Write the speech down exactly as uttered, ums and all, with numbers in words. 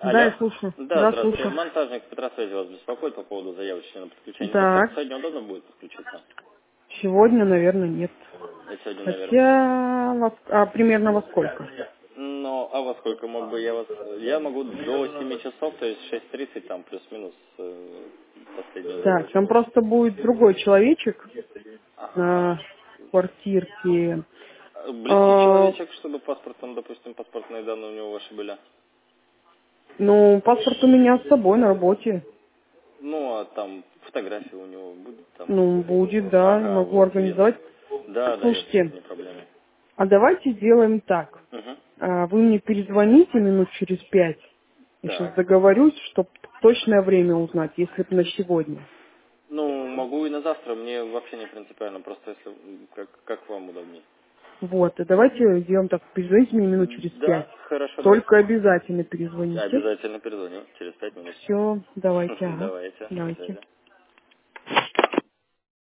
Да, я Алло. слушаю. Да, Да, здравствуйте. слушаю. Монтажник Петросвязи вас беспокоит по поводу заявочки на подключение Так, платформы. Сегодня удобно будет подключиться? сегодня, наверное, нет. И сегодня, наверное. Хотя, во ск- а примерно во сколько? Ну, а во сколько мог бы я вас... Я могу до семи часов, то есть шесть тридцать, там, плюс-минус, э, последнюю Так, там заявочку. просто будет другой человечек Ага. на квартирке. Близкий А, человечек, чтобы паспорт, там, допустим, паспортные данные у него ваши были. ну, паспорт у меня с собой на работе. Ну, а там фотография у него будет там. Ну, будет, да, Ага, могу вот, видно. организовать. Да, да, я вижу, это Слушайте, не проблема. а давайте сделаем так. Угу. А, Вы мне перезвоните минут через пять. Я сейчас Так. договорюсь, чтобы точное время узнать, если бы на сегодня. Ну, могу и на завтра, мне вообще не принципиально, просто если, м, как, как вам удобнее. Вот, и давайте сделаем так, перезвоните мне минут через Да, пять. хорошо, Только давайте. обязательно перезвоните. Обязательно перезвоню через пять минут. Все, давайте, ага. Давайте, до Давайте. связи.